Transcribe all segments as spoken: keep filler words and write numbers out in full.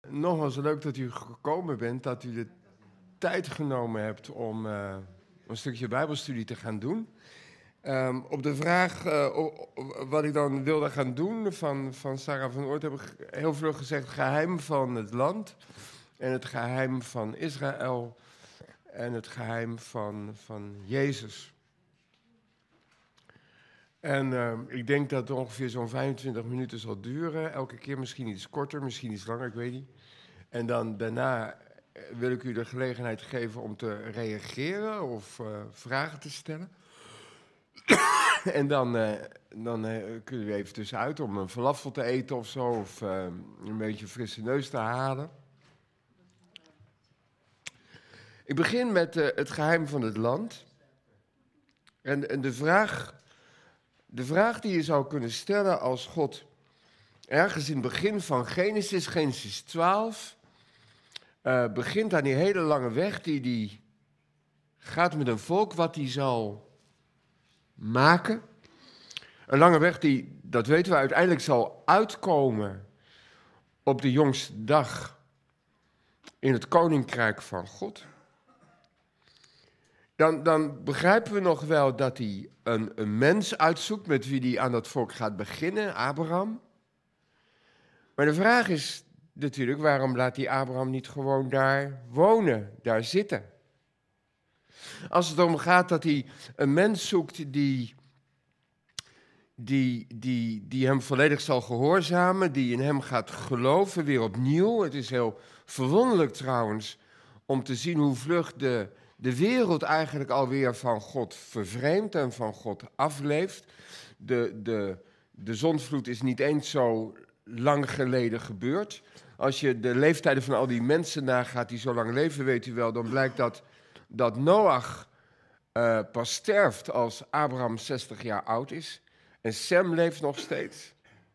nogmaals leuk dat u gekomen bent, dat u de tijd genomen hebt om uh, een stukje Bijbelstudie te gaan doen. Um, op de vraag uh, wat ik dan wilde gaan doen van, van Sarah van Oort heb ik heel vlug gezegd: het geheim van het land en het geheim van Israël en het geheim van, van Jezus. En uh, ik denk dat het ongeveer zo'n vijfentwintig minuten zal duren. Elke keer misschien iets korter, misschien iets langer, ik weet niet. En dan daarna wil ik u de gelegenheid geven om te reageren of uh, vragen te stellen. En dan, uh, dan uh, kunnen we even tussenuit om een falafel te eten of zo, of uh, een beetje frisse neus te halen. Ik begin met uh, het geheim van het land. En, en de, vraag, de vraag die je zou kunnen stellen als God ergens in het begin van Genesis, Genesis twaalf, uh, begint aan die hele lange weg die die gaat met een volk wat hij zal maken. Een lange weg die, dat weten we, uiteindelijk zal uitkomen op de jongste dag in het koninkrijk van God. Dan, dan begrijpen we nog wel dat hij een, een mens uitzoekt met wie hij aan dat volk gaat beginnen, Abraham. Maar de vraag is natuurlijk, waarom laat hij Abraham niet gewoon daar wonen, daar zitten? Als het erom gaat dat hij een mens zoekt die, die, die, die hem volledig zal gehoorzamen, die in hem gaat geloven, weer opnieuw. Het is heel verwonderlijk trouwens om te zien hoe vlug de, de wereld eigenlijk alweer van God vervreemdt en van God afleeft. De, de, de zondvloed is niet eens zo lang geleden gebeurd. Als je de leeftijden van al die mensen nagaat die zo lang leven, weet u wel, dan blijkt dat, dat Noach uh, pas sterft als Abraham zestig jaar oud is. En Sem leeft nog steeds.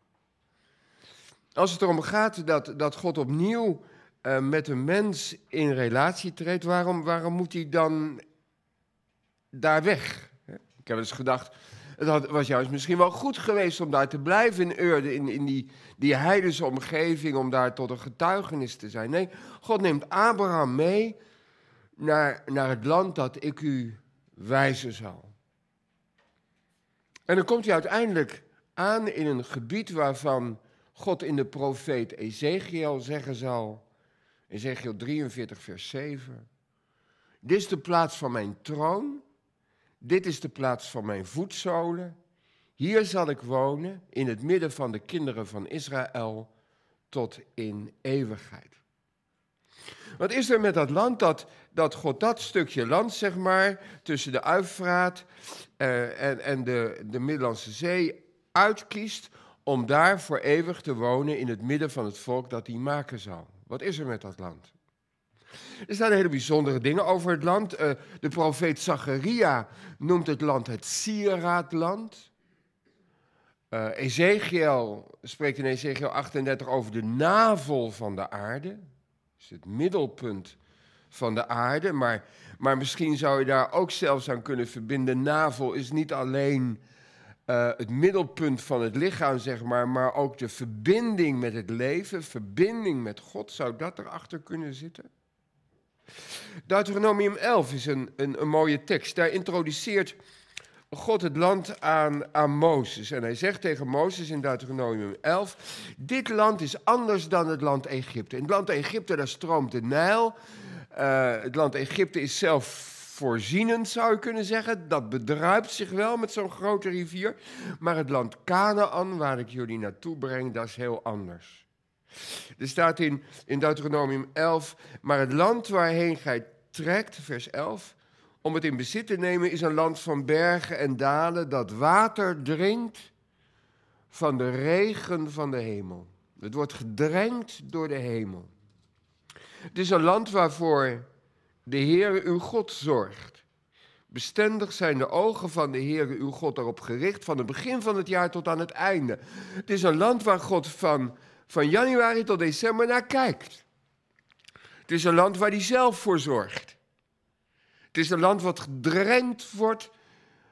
Als het erom gaat dat, dat God opnieuw uh, met een mens in relatie treedt, waarom, waarom moet hij dan daar weg? Ik heb eens gedacht, het had, was juist misschien wel goed geweest om daar te blijven in Ur, in, in die, die heidense omgeving, om daar tot een getuigenis te zijn. Nee, God neemt Abraham mee naar, naar het land dat ik u wijzen zal. En dan komt hij uiteindelijk aan in een gebied waarvan God in de profeet Ezechiel zeggen zal, Ezechiel drieënveertig vers zeven, dit is de plaats van mijn troon, dit is de plaats van mijn voetzolen, hier zal ik wonen in het midden van de kinderen van Israël tot in eeuwigheid. Wat is er met dat land, dat, dat God dat stukje land, zeg maar, tussen de Uifraat uh, en, en de, de Middellandse Zee uitkiest om daar voor eeuwig te wonen in het midden van het volk dat hij maken zal? Wat is er met dat land? Er staan hele bijzondere dingen over het land. Uh, de profeet Zacharia noemt het land het sieraadland. Uh, Ezechiel spreekt in Ezechiel achtendertig over de navel van de aarde. Is het middelpunt van de aarde, maar, maar misschien zou je daar ook zelfs aan kunnen verbinden. Navel is niet alleen uh, het middelpunt van het lichaam, zeg maar, maar ook de verbinding met het leven, verbinding met God. Zou dat erachter kunnen zitten? Deuteronomium elf is een, een, een mooie tekst. Daar introduceert God het land aan, aan Mozes. En hij zegt tegen Mozes in Deuteronomium elf, dit land is anders dan het land Egypte. In het land Egypte, daar stroomt de Nijl. Uh, het land Egypte is zelfvoorzienend, zou je kunnen zeggen. Dat bedruipt zich wel met zo'n grote rivier. Maar het land Kanaan, waar ik jullie naartoe breng, dat is heel anders. Er staat in, in Deuteronomium elf, maar het land waarheen gij trekt, vers elf... om het in bezit te nemen is een land van bergen en dalen dat water drinkt van de regen van de hemel. Het wordt gedrenkt door de hemel. Het is een land waarvoor de Heere uw God zorgt. Bestendig zijn de ogen van de Heere uw God daarop gericht, van het begin van het jaar tot aan het einde. Het is een land waar God van, van januari tot december naar kijkt. Het is een land waar hij zelf voor zorgt. Het is een land wat gedrenkt wordt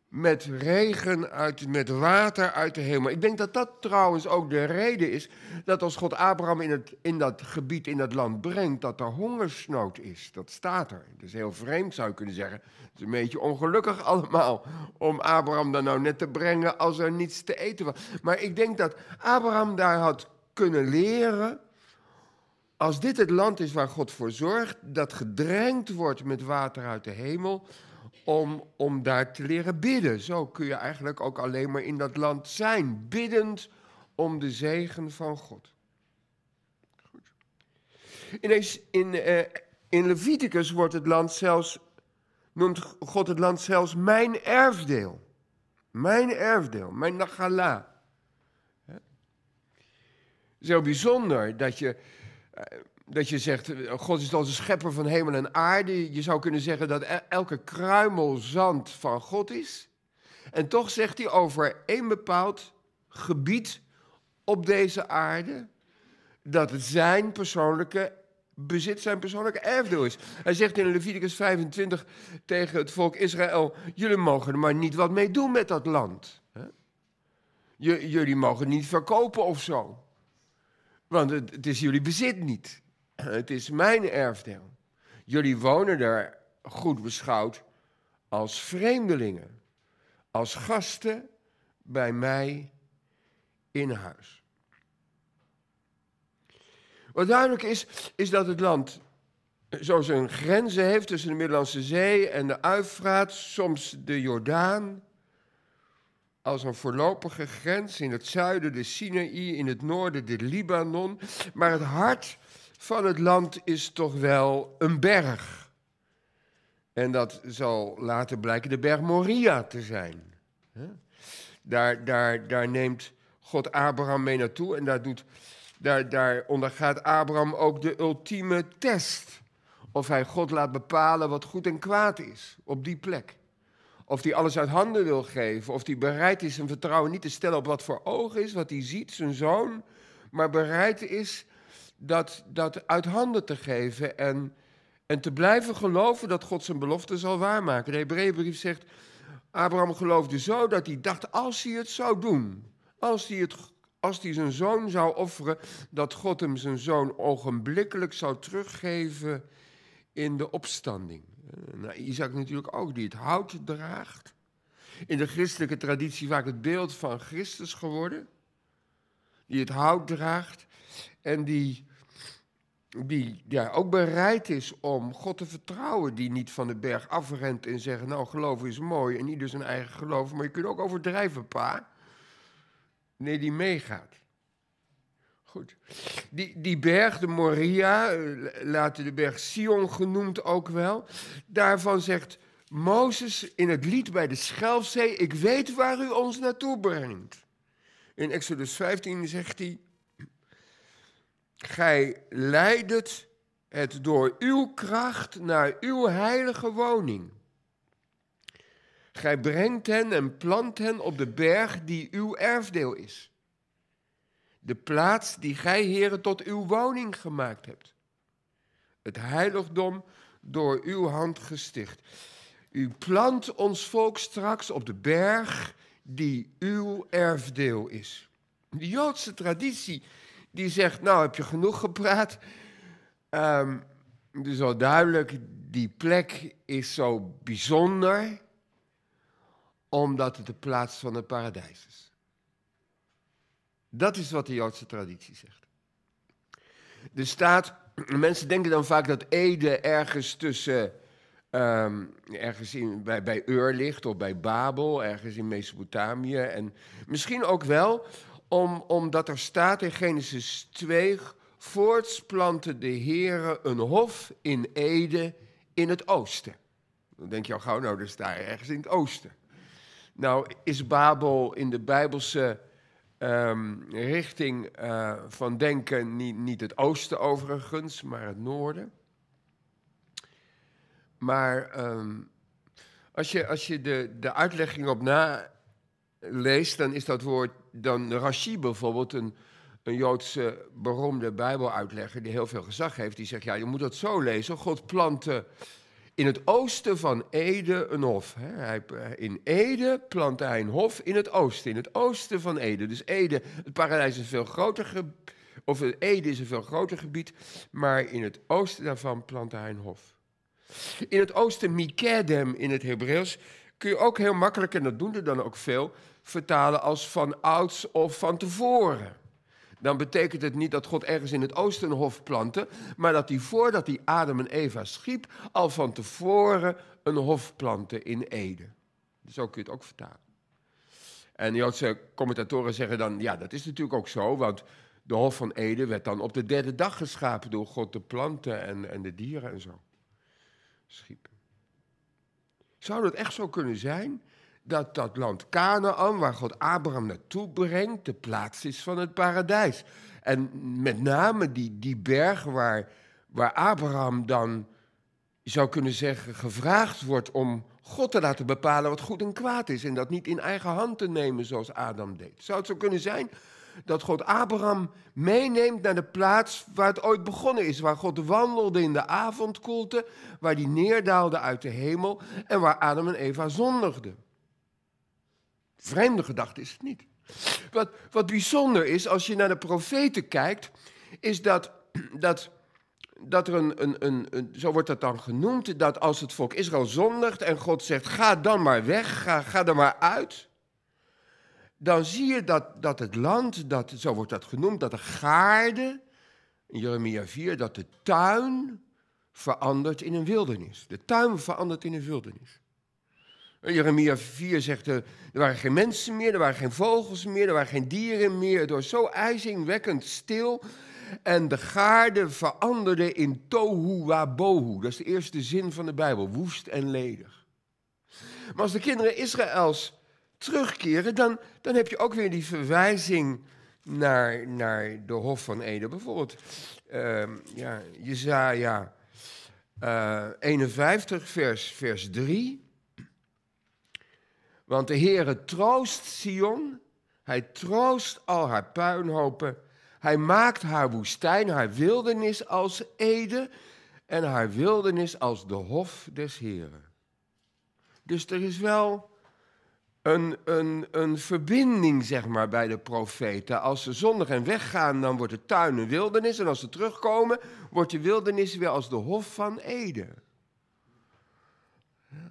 met regen, uit, met water uit de hemel. Ik denk dat dat trouwens ook de reden is dat als God Abraham in, het, in dat gebied, in dat land brengt, dat er hongersnood is. Dat staat er. Dat is heel vreemd, zou je kunnen zeggen. Het is een beetje ongelukkig allemaal om Abraham daar nou net te brengen als er niets te eten was. Maar ik denk dat Abraham daar had kunnen leren, als dit het land is waar God voor zorgt, dat gedrenkt wordt met water uit de hemel, Om, om daar te leren bidden. Zo kun je eigenlijk ook alleen maar in dat land zijn. Biddend om de zegen van God. Goed. Ineens in, uh, in Leviticus wordt het land zelfs, noemt God het land zelfs mijn erfdeel. Mijn erfdeel, mijn nachala. Het is heel bijzonder dat je... Uh, Dat je zegt, God is onze schepper van hemel en aarde. Je zou kunnen zeggen dat elke kruimel zand van God is. En toch zegt hij over één bepaald gebied op deze aarde, dat het zijn persoonlijke bezit, zijn persoonlijke erfdeel is. Hij zegt in Leviticus vijfentwintig tegen het volk Israël, jullie mogen er maar niet wat mee doen met dat land. J- jullie mogen het niet verkopen of zo. Want het, het is jullie bezit niet. Het is mijn erfdeel. Jullie wonen daar goed beschouwd als vreemdelingen. Als gasten bij mij in huis. Wat duidelijk is, is dat het land zo zijn grenzen heeft tussen de Middellandse Zee en de Uifraat, soms de Jordaan, als een voorlopige grens, in het zuiden de Sinaï, in het noorden de Libanon. Maar het hart van het land is toch wel een berg. En dat zal later blijken de berg Moria te zijn. Daar, daar, daar neemt God Abraham mee naartoe en daar, doet, daar, daar ondergaat Abraham ook de ultieme test. Of hij God laat bepalen wat goed en kwaad is op die plek. Of hij alles uit handen wil geven. Of hij bereid is zijn vertrouwen niet te stellen op wat voor ogen is, wat hij ziet, zijn zoon. Maar bereid is dat, dat uit handen te geven. En, en te blijven geloven dat God zijn belofte zal waarmaken. De Hebreeënbrief zegt, Abraham geloofde zo dat hij dacht, als hij het zou doen. Als hij, het, als hij zijn zoon zou offeren, dat God hem zijn zoon ogenblikkelijk zou teruggeven in de opstanding. Nou, Isaac natuurlijk ook, die het hout draagt. In de christelijke traditie vaak het beeld van Christus geworden. Die het hout draagt en die, die ja, ook bereid is om God te vertrouwen. Die niet van de berg afrent en zegt, nou geloof is mooi en ieder zijn eigen geloof. Maar je kunt ook overdrijven, pa. Nee, die meegaat. Goed. Die, die berg, de Moria, later de berg Sion genoemd ook wel. Daarvan zegt Mozes in het lied bij de Schelfzee, ik weet waar u ons naartoe brengt. In Exodus vijftien zegt hij, gij leidet het door uw kracht naar uw heilige woning. Gij brengt hen en plant hen op de berg die uw erfdeel is. De plaats die gij, Heere, tot uw woning gemaakt hebt. Het heiligdom door uw hand gesticht. U plant ons volk straks op de berg die uw erfdeel is. De Joodse traditie die zegt, nou heb je genoeg gepraat. Um, het is al duidelijk, die plek is zo bijzonder, omdat het de plaats van het paradijs is. Dat is wat de Joodse traditie zegt. Er staat, mensen denken dan vaak dat Ede ergens tussen, um, ergens in, bij, bij Ur ligt of bij Babel, ergens in Mesopotamië. En misschien ook wel, om, omdat er staat in Genesis twee, voorts plantte de Heere een hof in Ede in het oosten. Dan denk je al gauw, nou, dat is daar ergens in het oosten. Nou, is Babel in de Bijbelse Um, richting uh, van denken, niet, niet het oosten overigens, maar het noorden. Maar um, als je, als je de, de uitlegging op naleest, dan is dat woord, dan Rashi bijvoorbeeld, een, een Joodse beroemde Bijbeluitlegger die heel veel gezag heeft, die zegt, ja, je moet dat zo lezen, God plantte in het oosten van Ede een hof. Hè. Hij, in Ede plantte hij een hof in het oosten, in het oosten van Ede. Dus Ede, het paradijs is een veel groter gebied, of Ede is een veel groter gebied, maar in het oosten daarvan plantte hij een hof. In het oosten, Mikedem in het Hebreeuws, kun je ook heel makkelijk, en dat doen er dan ook veel, vertalen als van ouds of van tevoren. Dan betekent het niet dat God ergens in het oosten een hof plantte, maar dat hij voordat hij Adam en Eva schiep, al van tevoren een hof plantte in Ede. Zo kun je het ook vertalen. En Joodse commentatoren zeggen dan, ja, dat is natuurlijk ook zo, want de hof van Ede werd dan op de derde dag geschapen door God, de planten en, en de dieren en zo. Schiepen. Zou het echt zo kunnen zijn dat dat land Kanaan, waar God Abraham naartoe brengt, de plaats is van het paradijs? En met name die, die berg waar, waar Abraham dan, je zou kunnen zeggen, gevraagd wordt om God te laten bepalen wat goed en kwaad is en dat niet in eigen hand te nemen zoals Adam deed. Zou het zo kunnen zijn dat God Abraham meeneemt naar de plaats waar het ooit begonnen is, waar God wandelde in de avondkoelte, waar hij neerdaalde uit de hemel en waar Adam en Eva zondigden? Vreemde gedachte is het niet. Wat, wat bijzonder is, als je naar de profeten kijkt, is dat, dat, dat er een, een, een, een, zo wordt dat dan genoemd, dat als het volk Israël zondigt en God zegt, ga dan maar weg, ga, ga er maar uit, dan zie je dat, dat het land, dat, zo wordt dat genoemd, dat de gaarde, in Jeremia vier, dat de tuin verandert in een wildernis. De tuin verandert in een wildernis. Jeremia vier zegt, er waren geen mensen meer, er waren geen vogels meer, er waren geen dieren meer. Het was zo ijzingwekkend stil. En de gaarde veranderde in tohu wabohu. Dat is de eerste zin van de Bijbel, woest en ledig. Maar als de kinderen Israëls terugkeren, dan, dan heb je ook weer die verwijzing naar, naar de Hof van Ede. Bijvoorbeeld, uh, ja, Jesaja uh, eenenvijftig, vers, vers drie. Want de Heere troost Sion, hij troost al haar puinhopen. Hij maakt haar woestijn, haar wildernis als Ede en haar wildernis als de hof des Heeren. Dus er is wel een, een, een verbinding, zeg maar, bij de profeten. Als ze zondig en weggaan, dan wordt de tuin een wildernis. En als ze terugkomen, wordt de wildernis weer als de hof van Ede. Ja.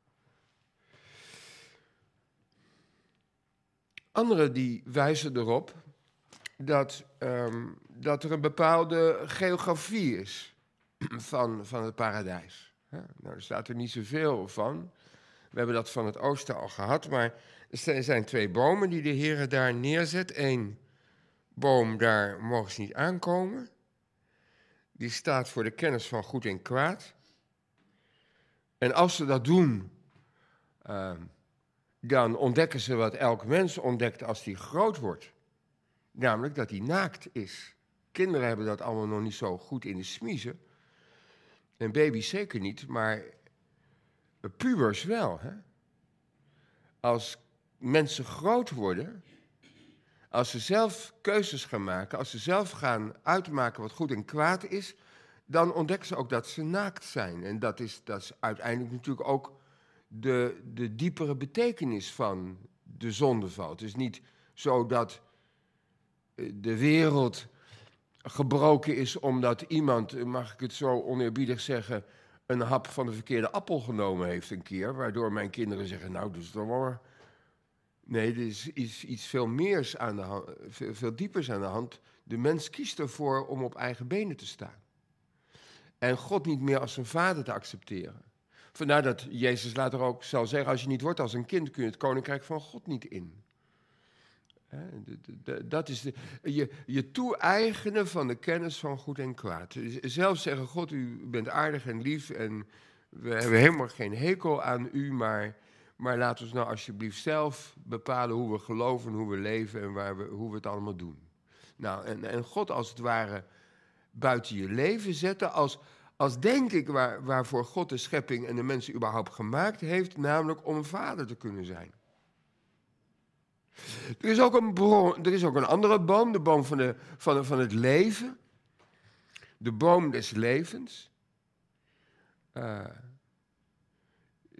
Anderen die wijzen erop dat, um, dat er een bepaalde geografie is van, van het paradijs. Ja, nou, er staat er niet zoveel van. We hebben dat van het oosten al gehad, maar er zijn twee bomen die de Heer daar neerzet. Eén boom, daar mogen ze niet aankomen. Die staat voor de kennis van goed en kwaad. En als ze dat doen, uh, dan ontdekken ze wat elk mens ontdekt als hij groot wordt. Namelijk dat hij naakt is. Kinderen hebben dat allemaal nog niet zo goed in de smiezen. En baby's zeker niet, maar pubers wel. Hè? Als mensen groot worden, als ze zelf keuzes gaan maken, als ze zelf gaan uitmaken wat goed en kwaad is, dan ontdekken ze ook dat ze naakt zijn. En dat is, dat is uiteindelijk natuurlijk ook de, de diepere betekenis van de zondeval. Het is niet zo dat de wereld gebroken is omdat iemand, mag ik het zo oneerbiedig zeggen, een hap van de verkeerde appel genomen heeft een keer, waardoor mijn kinderen zeggen, nou, dus dan maar. Nee, er is iets, iets veel meers aan de hand, veel, veel diepers aan de hand. De mens kiest ervoor om op eigen benen te staan. En God niet meer als zijn vader te accepteren. Vandaar dat Jezus later ook zal zeggen, als je niet wordt als een kind, kun je het koninkrijk van God niet in. Dat is de, je, je toe-eigenen van de kennis van goed en kwaad. Zelf zeggen, God, u bent aardig en lief en we hebben helemaal geen hekel aan u, maar, maar laat ons nou alsjeblieft zelf bepalen hoe we geloven, hoe we leven en waar we, hoe we het allemaal doen. Nou, en, en God als het ware buiten je leven zetten, als, als denk ik waar, waarvoor God de schepping en de mensen überhaupt gemaakt heeft, namelijk om vader te kunnen zijn. Er is ook een, bron, er is ook een andere boom, de boom van, de, van, de, van het leven. De boom des levens. Uh,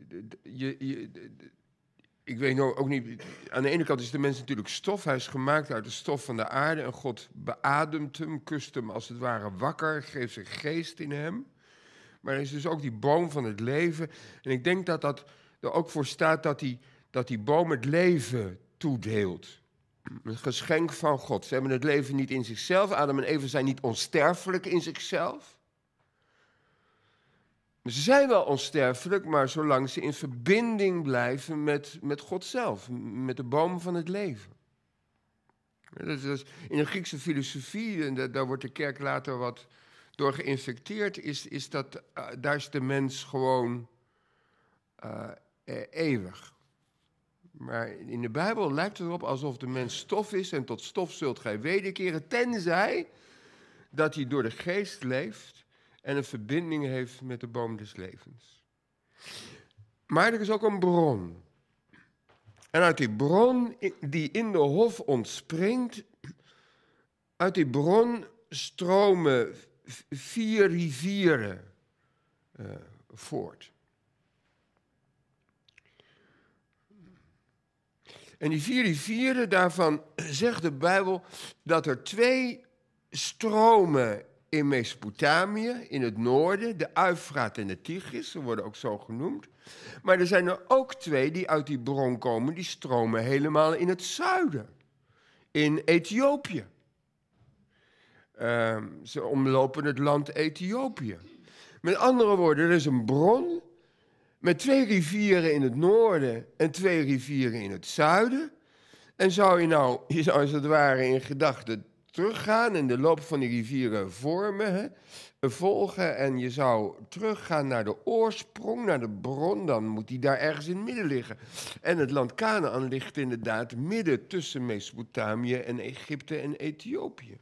je, je, ik weet nou ook niet, aan de ene kant is de mens natuurlijk stof. Hij is gemaakt uit de stof van de aarde en God beademt hem, kust hem als het ware wakker, geeft zijn geest in hem. Maar er is dus ook die boom van het leven. En ik denk dat dat er ook voor staat dat die, dat die boom het leven toedeelt. Een geschenk van God. Ze hebben het leven niet in zichzelf. Adam en Eva zijn niet onsterfelijk in zichzelf. Ze zijn wel onsterfelijk, maar zolang ze in verbinding blijven met, met God zelf. Met de boom van het leven. Dat is, in de Griekse filosofie, en daar wordt de kerk later wat door geïnfecteerd, is, is dat, uh, daar is de mens gewoon uh, eeuwig. Maar in de Bijbel lijkt het erop alsof de mens stof is en tot stof zult gij wederkeren, tenzij dat hij door de geest leeft en een verbinding heeft met de boom des levens. Maar er is ook een bron. En uit die bron die in de hof ontspringt, uit die bron stromen vier rivieren uh, voort. En die vier rivieren, daarvan zegt de Bijbel dat er twee stromen in Mesopotamië, in het noorden, de Uifraat en de Tigris, ze worden ook zo genoemd. Maar er zijn er ook twee die uit die bron komen, die stromen helemaal in het zuiden, in Ethiopië. Uh, ze omlopen het land Ethiopië. Met andere woorden, er is een bron met twee rivieren in het noorden en twee rivieren in het zuiden. En zou je nou, je zou als het ware in gedachten teruggaan en de loop van die rivieren vormen, hè, volgen. En je zou teruggaan naar de oorsprong, naar de bron, dan moet die daar ergens in het midden liggen. En het land Kanaan ligt inderdaad midden tussen Mesopotamië en Egypte en Ethiopië.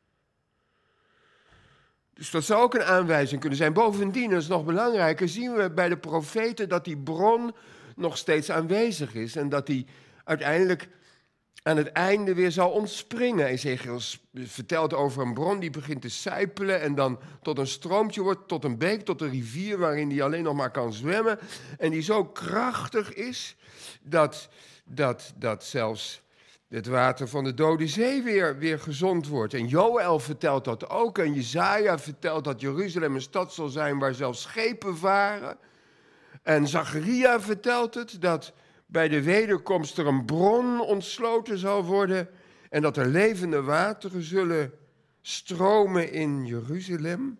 Dus dat zou ook een aanwijzing kunnen zijn. Bovendien, dat is nog belangrijker, zien we bij de profeten dat die bron nog steeds aanwezig is. En dat die uiteindelijk aan het einde weer zal ontspringen. Ezechiel vertelt over een bron die begint te sijpelen en dan tot een stroompje wordt, tot een beek, tot een rivier waarin die alleen nog maar kan zwemmen. En die zo krachtig is dat, dat, dat zelfs het water van de Dode Zee weer, weer gezond wordt. En Joël vertelt dat ook. En Jesaja vertelt dat Jeruzalem een stad zal zijn waar zelfs schepen varen. En Zacharia vertelt het, dat bij de wederkomst er een bron ontsloten zal worden. En dat er levende wateren zullen stromen in Jeruzalem.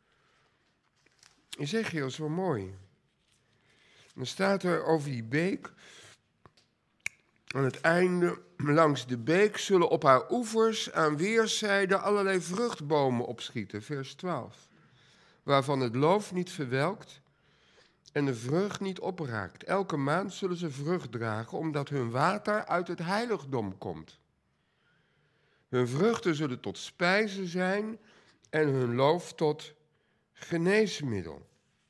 Ezechiel is wel mooi. Dan staat er over die beek. Aan het einde, langs de beek, zullen op haar oevers aan weerszijden allerlei vruchtbomen opschieten. Vers twaalf. Waarvan het loof niet verwelkt en de vrucht niet opraakt. Elke maand zullen ze vrucht dragen, omdat hun water uit het heiligdom komt. Hun vruchten zullen tot spijze zijn en hun loof tot geneesmiddel.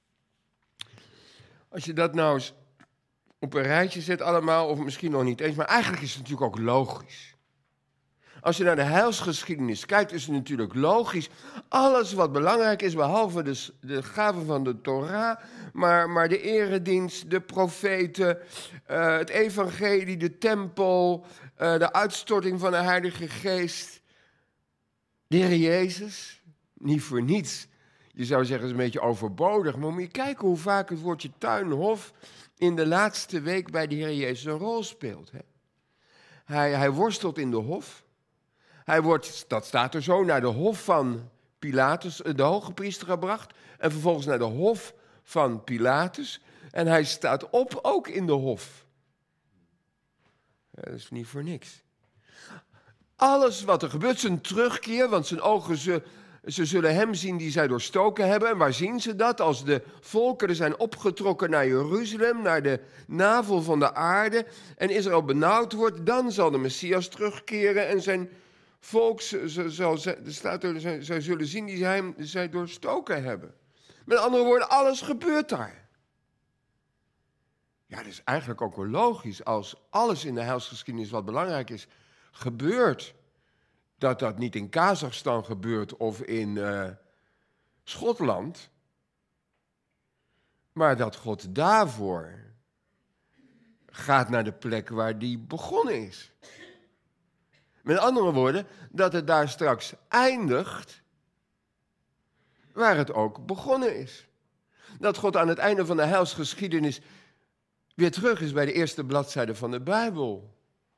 Als je dat nou eens op een rijtje zet allemaal, of misschien nog niet eens, maar eigenlijk is het natuurlijk ook logisch. Als je naar de heilsgeschiedenis kijkt, is het natuurlijk logisch. Alles wat belangrijk is, behalve de, de gaven van de Torah, maar, maar de eredienst, de profeten, uh, het evangelie, de tempel, uh, de uitstorting van de Heilige Geest, de Heer Jezus, niet voor niets. Je zou zeggen, het is een beetje overbodig, maar moet je kijken hoe vaak het woordje tuinhof in de laatste week bij de Heer Jezus een rol speelt. Hè? Hij, hij worstelt in de hof. Hij wordt, dat staat er zo, naar de hof van Pilatus, de hoge priester gebracht. En vervolgens naar de hof van Pilatus. En hij staat op ook in de hof. Ja, dat is niet voor niks. Alles wat er gebeurt, zijn terugkeer, want zijn ogen, ze, ze zullen hem zien die zij doorstoken hebben. En waar zien ze dat? Als de volkeren zijn opgetrokken naar Jeruzalem, naar de navel van de aarde, en Israël benauwd wordt, dan zal de Messias terugkeren en zijn volk, zal, staat er, zij zullen zien die zij, zij doorstoken hebben. Met andere woorden, alles gebeurt daar. Ja, dat is eigenlijk ook wel logisch. Als alles in de heilsgeschiedenis wat belangrijk is, gebeurt, dat dat niet in Kazachstan gebeurt of in uh, Schotland. Maar dat God daarvoor gaat naar de plek waar die begonnen is. Met andere woorden, dat het daar straks eindigt waar het ook begonnen is. Dat God aan het einde van de heilsgeschiedenis weer terug is bij de eerste bladzijde van de Bijbel.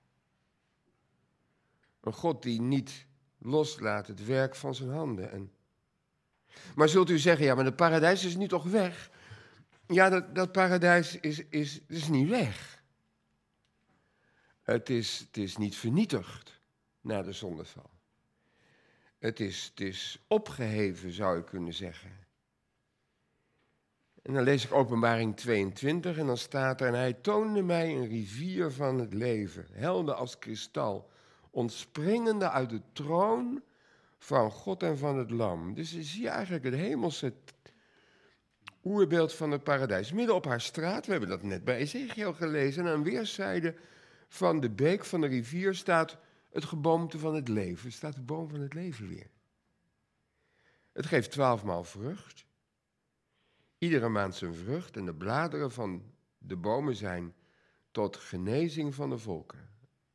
Een God die niet loslaat het werk van zijn handen. En... Maar zult u zeggen, ja, maar het paradijs is nu toch weg? Ja, dat, dat paradijs is, is, is niet weg. Het is, het is niet vernietigd na de zondeval. Het is, het is opgeheven, zou je kunnen zeggen. En dan lees ik Openbaring tweeëntwintig en dan staat er: en hij toonde mij een rivier van het leven, helder als kristal, ontspringende uit de troon van God en van het Lam. Dus je ziet eigenlijk het hemelse oerbeeld van het paradijs. Midden op haar straat, we hebben dat net bij Ezechiel gelezen, en aan weerszijden van de beek, van de rivier, staat het geboomte van het leven. Staat de boom van het leven weer. Het geeft twaalfmaal vrucht. Iedere maand zijn vrucht en de bladeren van de bomen zijn tot genezing van de volken.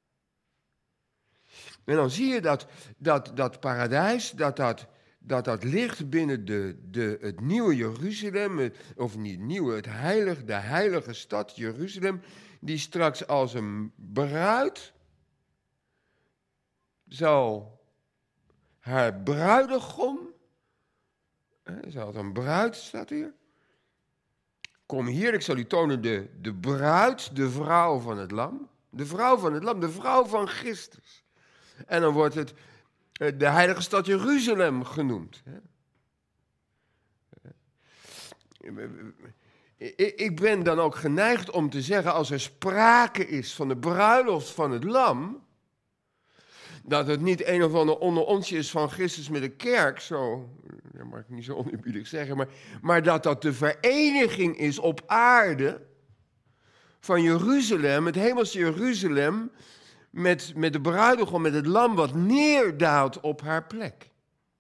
En dan zie je dat dat, dat paradijs, dat dat, dat dat ligt binnen de, de, het nieuwe Jeruzalem, het, of niet nieuwe, het heilige, de heilige stad Jeruzalem, die straks als een bruid zal haar bruidegom, hè, zal een bruid, staat hier, kom hier, ik zal u tonen de, de bruid, de vrouw van het lam. De vrouw van het lam, de vrouw van Christus. En dan wordt het de heilige stad Jeruzalem genoemd. Ik ben dan ook geneigd om te zeggen, als er sprake is van de bruiloft van het lam, dat het niet een of ander onder onsje is van Christus met de kerk, zo, dat mag ik niet zo oneerbiedig zeggen, maar, maar dat dat de vereniging is op aarde van Jeruzalem, het hemelse Jeruzalem, met, met de bruidegom, met het lam wat neerdaalt op haar plek.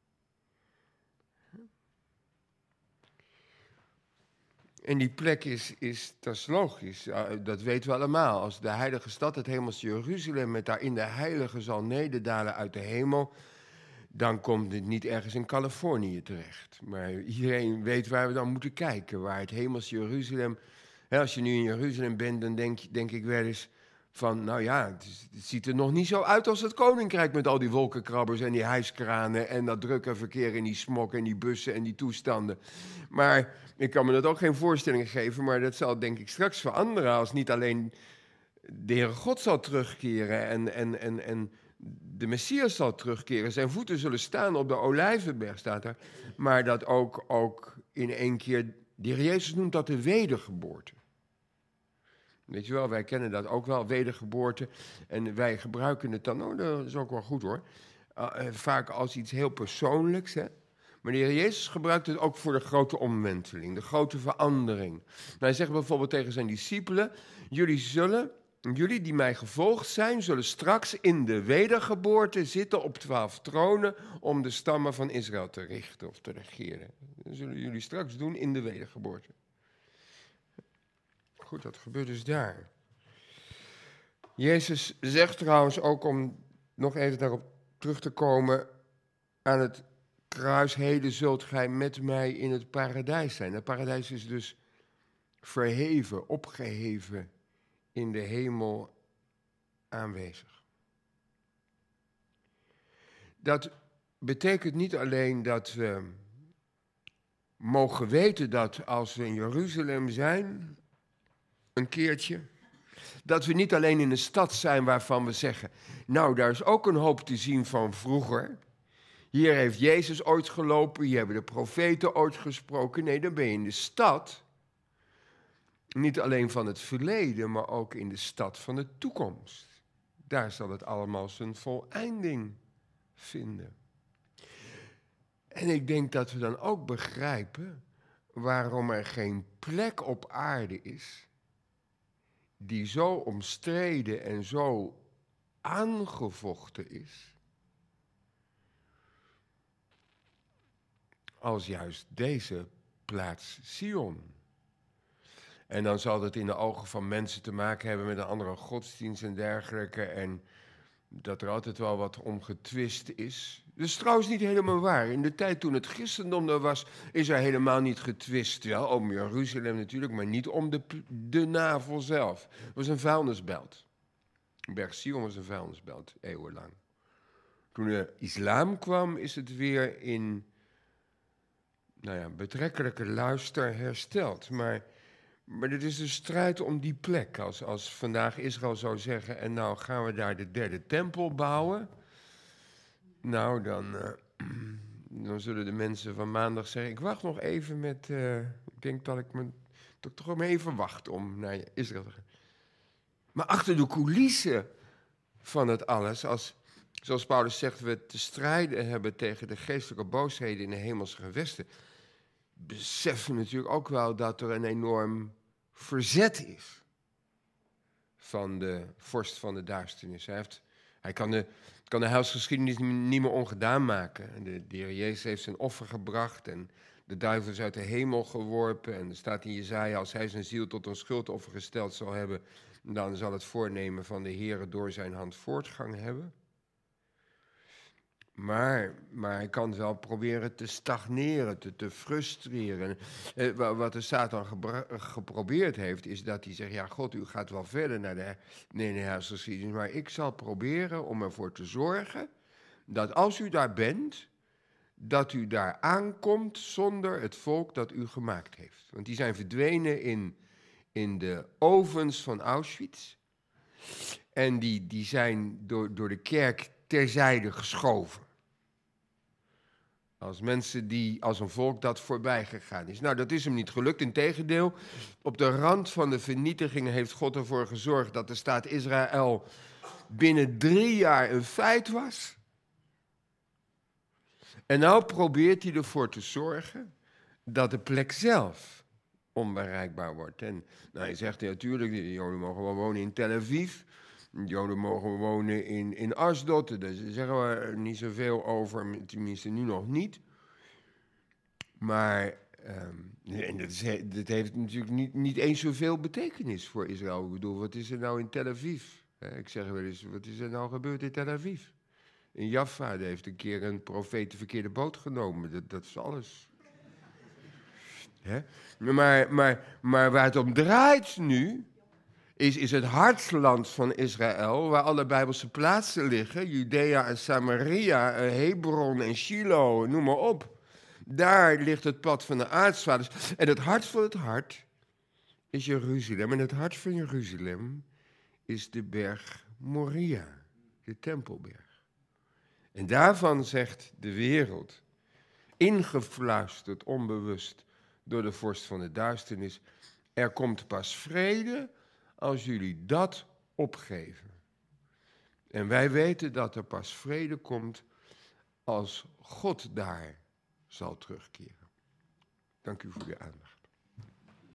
En die plek is, is, dat is logisch, dat weten we allemaal. Als de heilige stad, het hemelse Jeruzalem, met daarin de heilige zal nederdalen uit de hemel, dan komt het niet ergens in Californië terecht. Maar iedereen weet waar we dan moeten kijken, waar het hemelse Jeruzalem... Hè, als je nu in Jeruzalem bent, dan denk, denk ik wel eens van, nou ja, het, is, het ziet er nog niet zo uit als het koninkrijk met al die wolkenkrabbers en die hijskranen en dat drukke verkeer en die smok en die bussen en die toestanden. Maar ik kan me dat ook geen voorstelling geven, maar dat zal denk ik straks veranderen als niet alleen de Heere God zal terugkeren en, en, en, en de Messias zal terugkeren. Zijn voeten zullen staan op de Olijvenberg, staat er. Maar dat ook, ook in één keer, de Heer Jezus noemt dat de wedergeboorte. Weet je wel, wij kennen dat ook wel, wedergeboorte. En wij gebruiken het dan, oh, dat is ook wel goed hoor, uh, vaak als iets heel persoonlijks, hè. Maar de Heer Jezus gebruikt het ook voor de grote omwenteling, de grote verandering. Hij zegt bijvoorbeeld tegen zijn discipelen, jullie zullen, jullie die mij gevolgd zijn, zullen straks in de wedergeboorte zitten op twaalf tronen om de stammen van Israël te richten of te regeren. Dat zullen jullie straks doen in de wedergeboorte. Goed, dat gebeurt dus daar. Jezus zegt trouwens ook, om nog even daarop terug te komen, aan het kruis, heden zult gij met mij in het paradijs zijn. Het paradijs is dus verheven, opgeheven, in de hemel aanwezig. Dat betekent niet alleen dat we mogen weten dat als we in Jeruzalem zijn, een keertje, dat we niet alleen in een stad zijn waarvan we zeggen, nou, daar is ook een hoop te zien van vroeger. Hier heeft Jezus ooit gelopen, hier hebben de profeten ooit gesproken. Nee, dan ben je in de stad, niet alleen van het verleden, maar ook in de stad van de toekomst. Daar zal het allemaal zijn voleinding vinden. En ik denk dat we dan ook begrijpen waarom er geen plek op aarde is die zo omstreden en zo aangevochten is, als juist deze plaats Sion. En dan zal het in de ogen van mensen te maken hebben met een andere godsdienst en dergelijke. En dat er altijd wel wat om getwist is. Dat is trouwens niet helemaal waar. In de tijd toen het christendom er was, is er helemaal niet getwist. Wel om Jeruzalem natuurlijk, maar niet om de, de navel zelf. Het was een vuilnisbelt. Berg Sion was een vuilnisbelt, eeuwenlang. Toen de islam kwam, is het weer in nou ja, betrekkelijke luister hersteld. Maar, maar dit is de strijd om die plek. Als, als vandaag Israël zou zeggen, en nou gaan we daar de derde tempel bouwen. Nou, dan, uh, dan zullen de mensen van maandag zeggen, ik wacht nog even met, uh, ik denk dat ik me toch, toch maar even wacht om naar Israël te gaan. Maar achter de coulissen van het alles, als, zoals Paulus zegt, we te strijden hebben tegen de geestelijke boosheden in de hemelse gewesten, beseffen we natuurlijk ook wel dat er een enorm verzet is van de vorst van de duisternis. Hij, heeft, hij kan, de, kan de huisgeschiedenis niet meer ongedaan maken. De, de Heer Jezus heeft zijn offer gebracht en de duivel is uit de hemel geworpen. En er staat in Jesaja, als hij zijn ziel tot een schuldoffer gesteld zal hebben, dan zal het voornemen van de Heer door zijn hand voortgang hebben. Maar, maar hij kan wel proberen te stagneren, te, te frustreren. Eh, wat de Satan gebra- geprobeerd heeft, is dat hij zegt, ja, God, u gaat wel verder naar de, nee, de huisgeschiedenis, maar ik zal proberen om ervoor te zorgen dat als u daar bent, dat u daar aankomt zonder het volk dat u gemaakt heeft. Want die zijn verdwenen in, in de ovens van Auschwitz. En die, die zijn door, door de kerk terzijde geschoven. Als mensen die, als een volk dat voorbij gegaan is. Nou, dat is hem niet gelukt. Integendeel, op de rand van de vernietiging heeft God ervoor gezorgd dat de staat Israël binnen drie jaar een feit was. En nou probeert hij ervoor te zorgen dat de plek zelf onbereikbaar wordt. En nou, hij zegt natuurlijk, de Joden mogen wel wonen in Tel Aviv. De Joden mogen wonen in, in Asdod. Daar zeggen we niet zoveel over, tenminste nu nog niet. Maar um, en dat, is, dat heeft natuurlijk niet, niet eens zoveel betekenis voor Israël. Ik bedoel, wat is er nou in Tel Aviv? Ik zeg wel eens, wat is er nou gebeurd in Tel Aviv? In Jaffa heeft een keer een profeet de verkeerde boot genomen. Dat, dat is alles. Hè? Maar, maar, maar waar het om draait nu, is, is het hartland van Israël, waar alle Bijbelse plaatsen liggen. Judea en Samaria, Hebron en Shiloh, noem maar op. Daar ligt het pad van de aartsvaders. En het hart van het hart is Jeruzalem. En het hart van Jeruzalem is de berg Moria, de Tempelberg. En daarvan zegt de wereld, ingefluisterd onbewust door de vorst van de duisternis, er komt pas vrede als jullie dat opgeven. En wij weten dat er pas vrede komt als God daar zal terugkeren. Dank u voor uw aandacht.